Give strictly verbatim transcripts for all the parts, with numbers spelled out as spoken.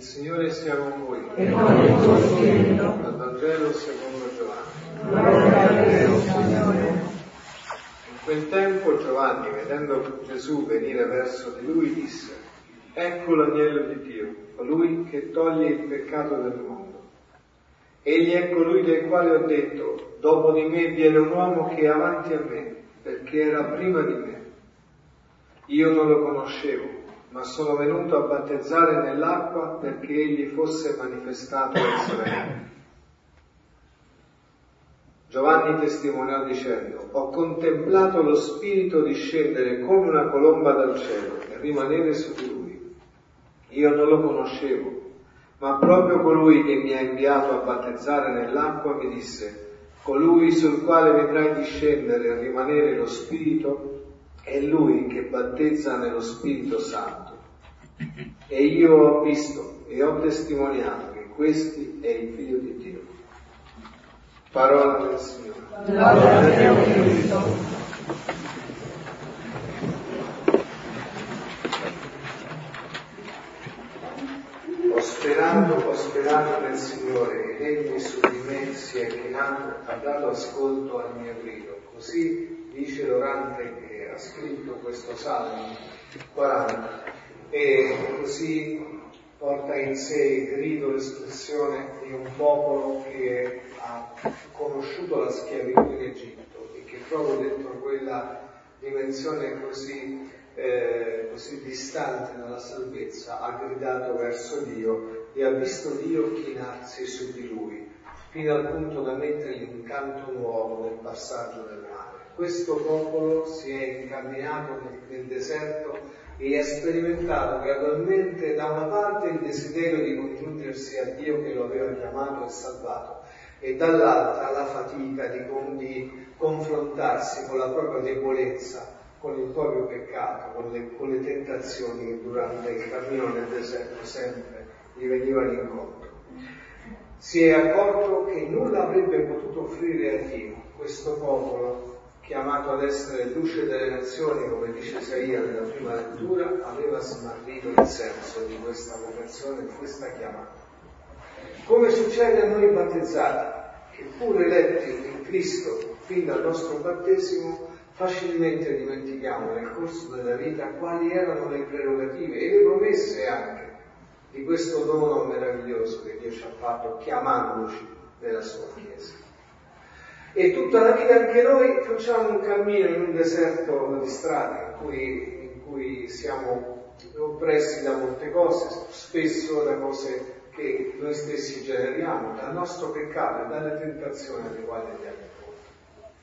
Signore sia con voi. E con il tuo spirito. Dal Vangelo secondo Giovanni. Gloria a Dio, Signore. In quel tempo Giovanni, vedendo Gesù venire verso di lui, disse: Ecco l'agnello di Dio, colui che toglie il peccato del mondo. Egli è colui del quale ho detto: dopo di me viene un uomo che è avanti a me, perché era prima di me. Io non lo conoscevo, ma sono venuto a battezzare nell'acqua perché egli fosse manifestato a Israele. Giovanni testimoniò dicendo: ho contemplato lo Spirito discendere come una colomba dal cielo e rimanere su di lui. Io non lo conoscevo, ma proprio colui che mi ha inviato a battezzare nell'acqua mi disse: colui sul quale vedrai discendere e rimanere lo Spirito è lui che battezza nello Spirito Santo. E io ho visto e ho testimoniato che questi è il Figlio di Dio. Parola del Signore. Gloria a Dio Cristo. Ho sperato, ho sperato nel Signore, ed egli su di me si è chinato, ha dato ascolto al mio grido. Così dice l'orante che ha scritto questo Salmo quaranta, e così porta in sé il grido, l'espressione di un popolo che ha conosciuto la schiavitù in Egitto e che proprio dentro quella dimensione così, eh, così distante dalla salvezza ha gridato verso Dio e ha visto Dio chinarsi su di lui, fino al punto da mettergli un canto nuovo nel passaggio del mare. Questo popolo si è incamminato nel, nel deserto e ha sperimentato gradualmente da una parte il desiderio di congiungersi a Dio che lo aveva chiamato e salvato, e dall'altra la fatica di, con, di confrontarsi con la propria debolezza, con il proprio peccato, con le, con le tentazioni che durante il cammino nel deserto sempre gli venivano incontro. Si è accorto che nulla avrebbe potuto offrire a Dio questo popolo, chiamato ad essere luce delle nazioni, come dice Isaia nella prima lettura, aveva smarrito il senso di questa vocazione, di questa chiamata. Come succede a noi battezzati, che pur eletti in Cristo fin dal nostro battesimo, facilmente dimentichiamo nel corso della vita quali erano le prerogative e le promesse anche di questo dono meraviglioso che Dio ci ha fatto chiamandoci nella sua Chiesa. E tutta la vita anche noi facciamo un cammino in un deserto di strade in cui, in cui siamo oppressi da molte cose, spesso da cose che noi stessi generiamo, dal nostro peccato e dalle tentazioni alle quali andiamo incontro.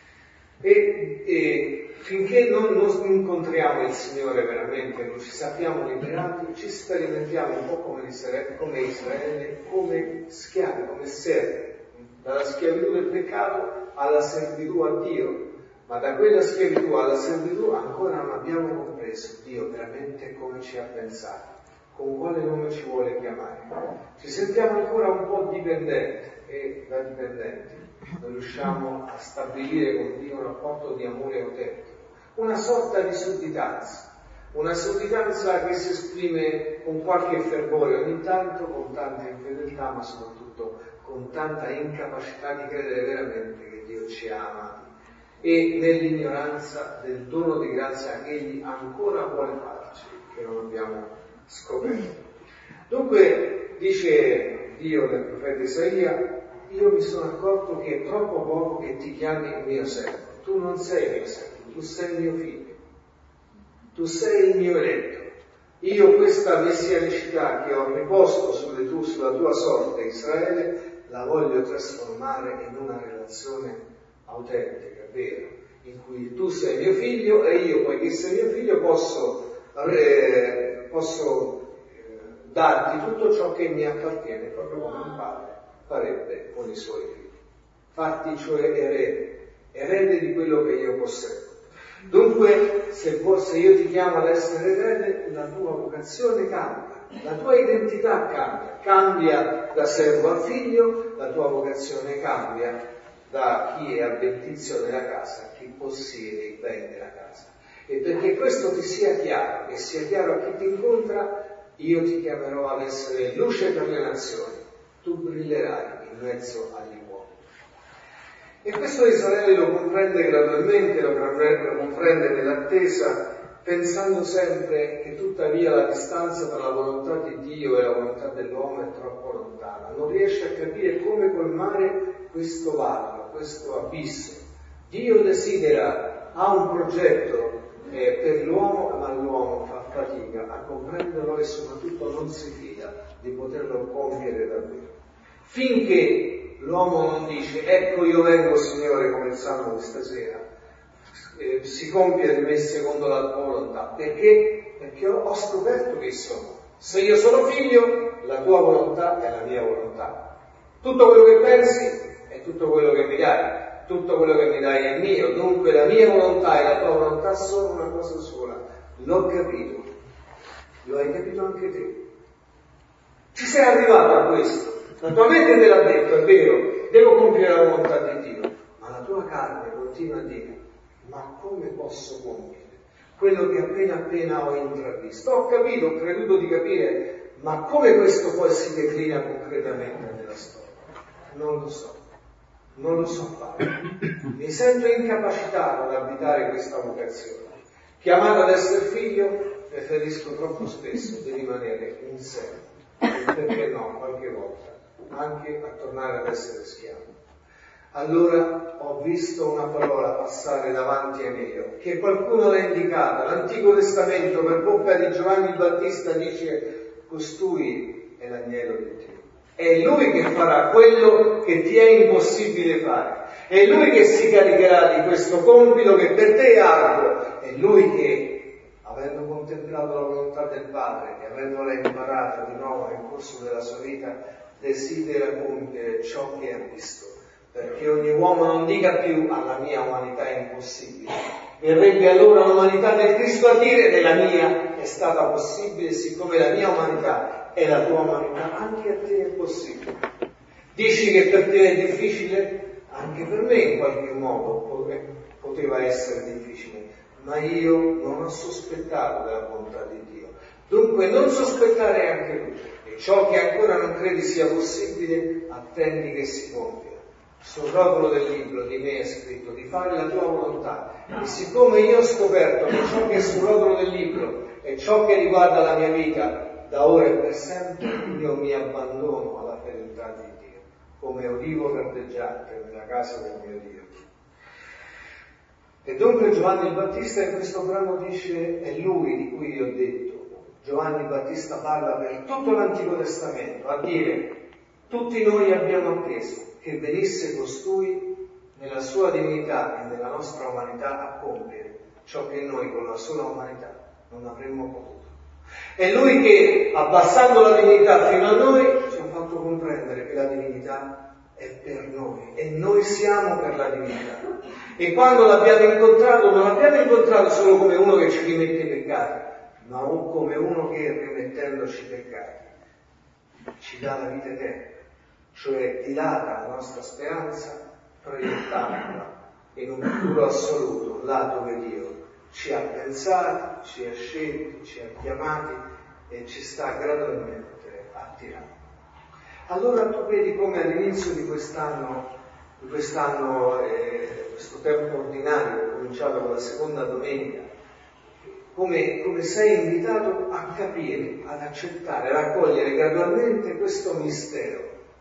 E, e finché non, non incontriamo il Signore veramente, non ci sappiamo liberati, ci sperimentiamo un po' come Israele, come, Israele, come schiavi, come servi, dalla schiavitù del peccato alla servitù a Dio, ma da quella schiavitù alla servitù ancora non abbiamo compreso Dio veramente come ci ha pensato, con quale nome ci vuole chiamare. Ci sentiamo ancora un po' dipendenti e da dipendenti non riusciamo a stabilire con Dio un rapporto di amore autentico, una sorta di sudditanza, una sudditanza che si esprime con qualche fervore ogni tanto, con tanta infedeltà, ma soprattutto con tanta incapacità di credere veramente che Dio ci ha amati e nell'ignoranza del dono di grazia che Egli ancora vuole farci, che non abbiamo scoperto. Dunque, dice Dio nel profeta Isaia: io mi sono accorto che è troppo poco che ti chiami il mio servo. Tu non sei mio servo, tu sei il mio figlio, tu sei il mio eletto. Io questa messianicità che ho riposto sulle tu, sulla tua sorte, Israele, la voglio trasformare in una relazione autentica, vera, in cui tu sei mio figlio e io, poiché sei mio figlio, posso, eh, posso eh, darti tutto ciò che mi appartiene, proprio come un padre farebbe con i suoi figli. Farti cioè erede, erede di quello che io possedo. Dunque, se, se io ti chiamo ad essere erede, la tua vocazione cambia, la tua identità cambia, cambia da servo a figlio, la tua vocazione cambia da chi è addentizio della casa a chi possiede i beni della casa. E perché questo ti sia chiaro, e sia chiaro a chi ti incontra, io ti chiamerò ad essere luce per le nazioni, tu brillerai in mezzo agli uomini. E questo Israele lo comprende gradualmente, lo comprende nell'attesa, pensando sempre che tuttavia la distanza tra la volontà di Dio e la volontà dell'uomo è troppo lontana. Non riesce a capire come colmare questo vago, questo abisso. Dio desidera, ha un progetto eh, per l'uomo, ma l'uomo fa fatica a comprenderlo e soprattutto non si fida di poterlo compiere davvero. Finché l'uomo non dice, ecco io vengo Signore, come il Salmo di stasera, eh, si compie di me secondo la tua volontà. Perché? Perché ho, ho scoperto chi sono. Se io sono figlio, la tua volontà è la mia volontà. Tutto quello che pensi è tutto quello che mi dai. Tutto quello che mi dai è mio, dunque la mia volontà e la tua volontà sono una cosa sola. L'ho capito. Lo hai capito anche te. Ci sei arrivato a questo. La tua mente te l'ha detto, è vero, devo compiere la volontà di Dio, ma la tua carne continua a dire, ma come posso compiere quello che appena appena ho intravisto? Ho capito, ho creduto di capire, ma come questo poi si declina concretamente nella storia? Non lo so, non lo so fare. Mi sento incapacitato ad abitare questa vocazione. Chiamato ad essere figlio, preferisco troppo spesso di rimanere in sé, e perché no, qualche volta anche a tornare ad essere schiavo. Allora ho visto una parola passare davanti ai miei occhi, che qualcuno l'ha indicata. L'Antico Testamento per bocca di Giovanni il Battista dice, costui è l'agnello di Dio. È Lui che farà quello che ti è impossibile fare. È Lui che si caricherà di questo compito che per te è arduo. È Lui che, avendo contemplato la volontà del Padre e avendola imparata di nuovo nel corso della sua vita, desidera compiere ciò che ha visto, perché ogni uomo non dica più alla mia umanità è impossibile. Verrebbe allora l'umanità del Cristo a dire nella mia è stata possibile, siccome la mia umanità è la tua umanità, anche a te è possibile. Dici che per te è difficile? Anche per me in qualche modo poteva essere difficile, ma io non ho sospettato della volontà di Dio. Dunque non sospettare anche lui. E ciò che ancora non credi sia possibile, attendi che si compia. Sul rotolo del libro di me è scritto di fare la tua volontà. E siccome io ho scoperto che ciò che è sul rotolo del libro è ciò che riguarda la mia vita da ora e per sempre, io mi abbandono alla fedeltà di Dio, come olivo verdeggiante nella casa del mio Dio. E dunque Giovanni il Battista in questo brano dice, è lui di cui io ho detto. Giovanni Battista parla per tutto l'Antico Testamento, a dire, tutti noi abbiamo atteso che venisse costui nella sua divinità e nella nostra umanità a compiere ciò che noi con la sola umanità non avremmo potuto. È lui che, abbassando la divinità fino a noi, ci ha fatto comprendere che la divinità è per noi e noi siamo per la divinità. E quando l'abbiamo incontrato, non l'abbiamo incontrato solo come uno che ci rimette i peccati, ma come uno che, rimettendoci i peccati, ci dà la vita eterna, cioè dilata la nostra speranza, proiettandola in un futuro assoluto, là dove Dio ci ha pensati, ci ha scelti, ci ha chiamati e ci sta gradualmente attirando. Allora tu vedi come all'inizio di quest'anno, di quest'anno eh, questo tempo ordinario, cominciato con la seconda domenica, Come, come sei invitato a capire, ad accettare, ad accogliere gradualmente questo mistero,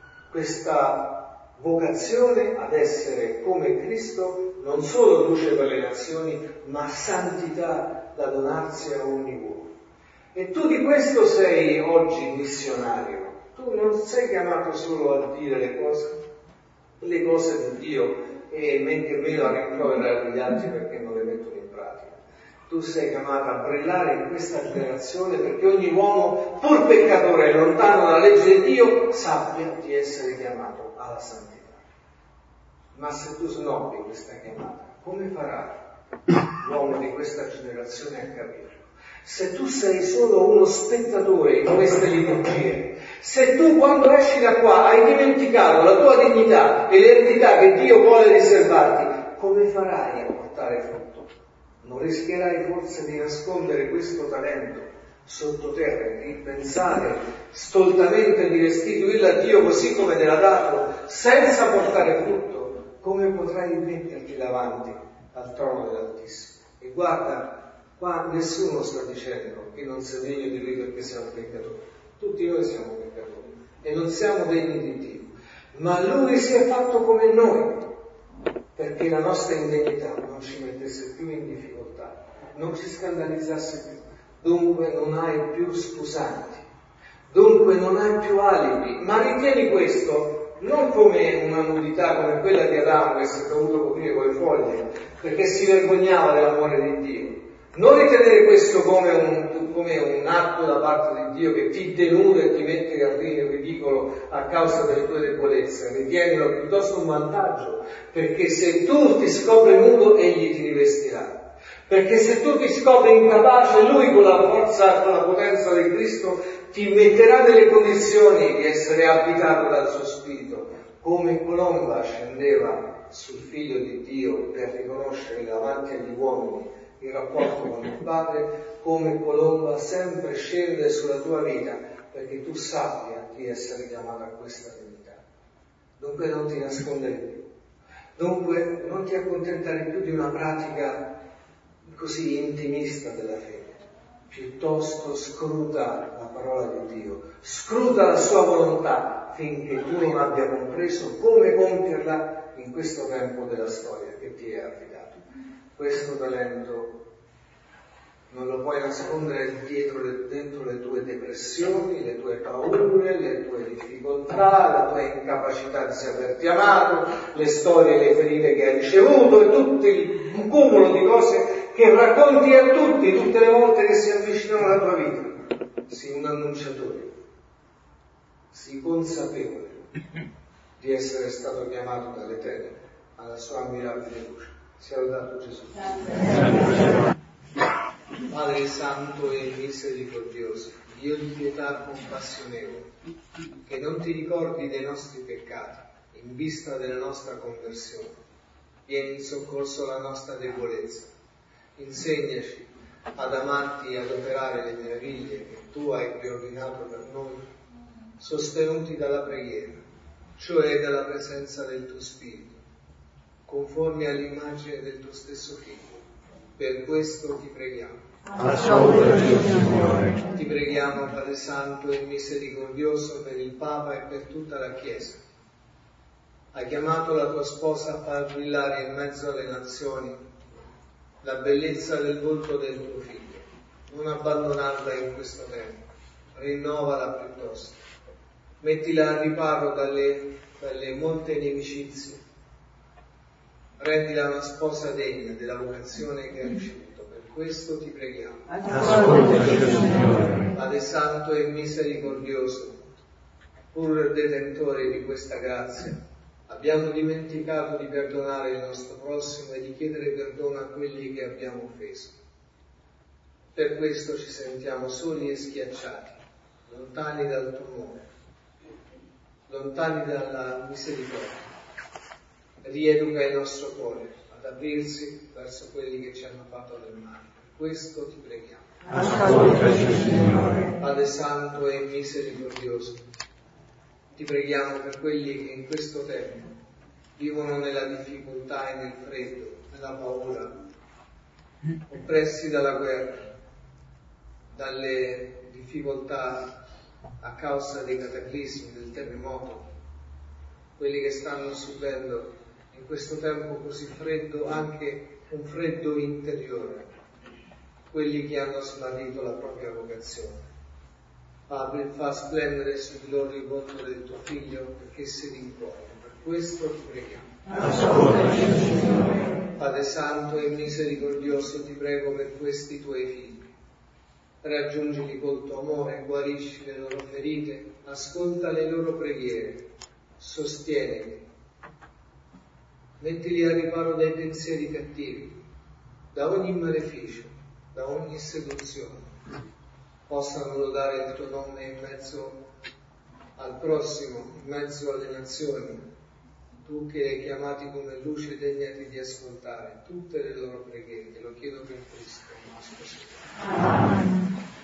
questa vocazione ad essere come Cristo, non solo luce per le nazioni, ma santità da donarsi a ogni uomo. E tu di questo sei oggi missionario. Tu non sei chiamato solo a dire le cose, le cose di Dio, e men che meno a rimproverare gli altri perché non le mettono in pratica. Tu sei chiamato a brillare in questa generazione perché ogni uomo, pur peccatore e lontano dalla legge di Dio, sappia di essere chiamato alla santità. Ma se tu snobbi questa chiamata, come farà l'uomo di questa generazione a capirlo? Se tu sei solo uno spettatore in queste liturgie, se tu quando esci da qua hai dimenticato la tua dignità e l'eredità che Dio vuole riservarti, come farai a portare frutto? Non rischierai forse di nascondere questo talento sottoterra, di pensare stoltamente di restituirla a Dio così come te l'ha dato, senza portare frutto, come potrai metterti davanti al trono dell'Altissimo? E guarda, qua nessuno sta dicendo che non sei degno di Lui perché siamo peccatori. Tutti noi siamo peccatori e non siamo degni di Dio. Ma Lui si è fatto come noi, perché la nostra indegnità non ci mettesse più in difficoltà, non ci scandalizzasse più. Dunque non hai più scusanti, dunque non hai più alibi, ma ritieni questo non come una nudità come quella di Adamo che si è dovuto coprire con le foglie, perché si vergognava dell'amore di Dio. Non ritenere questo come un, come un atto da parte di Dio che ti denuda e ti mette in ridicolo a causa delle tue debolezze, ritienilo piuttosto un vantaggio, perché se tu ti scopri nudo, Egli ti rivestirà. Perché se tu ti scopri incapace, Lui con la forza, con la potenza di Cristo, ti metterà nelle condizioni di essere abitato dal suo Spirito, come colomba scendeva sul Figlio di Dio per riconoscere davanti agli uomini il rapporto con il Padre, come colomba sempre scende sulla tua vita, perché tu sappia di essere chiamato a questa verità. Dunque non ti nascondere più, dunque non ti accontentare più di una pratica così intimista della fede, piuttosto scruta la parola di Dio, scruta la sua volontà finché tu non abbia compreso come compierla in questo tempo della storia che ti è affidato. Questo talento non lo puoi nascondere dietro le, dentro le tue depressioni, le tue paure, le tue difficoltà, la tua incapacità di saperti amato, le storie, le ferite che hai ricevuto e tutto un cumulo di cose che racconti a tutti tutte le volte che si avvicinano alla tua vita. Sii un annunciatore, sii consapevole di essere stato chiamato dall'Eterno alla sua ammirabile luce. Sia lodato Gesù. Padre Santo e misericordioso, Dio di pietà compassionevole, che non ti ricordi dei nostri peccati in vista della nostra conversione, vieni in soccorso alla nostra debolezza. Insegnaci ad amarti e ad operare le meraviglie che tu hai preordinato per noi, sostenuti dalla preghiera, cioè dalla presenza del tuo Spirito, conformi all'immagine del tuo stesso Figlio. Per questo ti preghiamo. Ti preghiamo, Padre Santo e misericordioso, per il Papa e per tutta la Chiesa. Hai chiamato la tua sposa a far brillare in mezzo alle nazioni la bellezza del volto del tuo Figlio. Non abbandonarla in questo tempo, rinnovala piuttosto. Mettila al riparo dalle, dalle molte inimicizie. Rendila una sposa degna della vocazione che ha ricevuto. Per questo ti preghiamo. Padre Santo e misericordioso, pur detentore di questa grazia, abbiamo dimenticato di perdonare il nostro prossimo e di chiedere perdono a quelli che abbiamo offeso. Per questo ci sentiamo soli e schiacciati, lontani dal tuo amore, lontani dalla misericordia. Rieduca il nostro cuore ad aprirsi verso quelli che ci hanno fatto del male. Per questo ti preghiamo. Ascoltaci, Signore. Padre Santo e misericordioso, ti preghiamo per quelli che in questo tempo vivono nella difficoltà e nel freddo, nella paura, oppressi dalla guerra, dalle difficoltà a causa dei cataclismi, del terremoto, quelli che stanno subendo in questo tempo così freddo anche un freddo interiore, quelli che hanno smarrito la propria vocazione. Padre, fa splendere su di loro il volto del tuo Figlio perché si rincuorano. Per questo ti preghiamo. Padre Santo e misericordioso, ti prego per questi tuoi figli. Raggiungili col tuo amore, guarisci le loro ferite, ascolta le loro preghiere, sostienili. Mettili al riparo dai pensieri cattivi, da ogni maleficio, da ogni seduzione. Possano lodare il tuo nome in mezzo al prossimo, in mezzo alle nazioni. Tu che hai chiamati come luce, degnati di ascoltare tutte le loro preghiere. Te lo chiedo per Cristo, nostro Signore. Amen.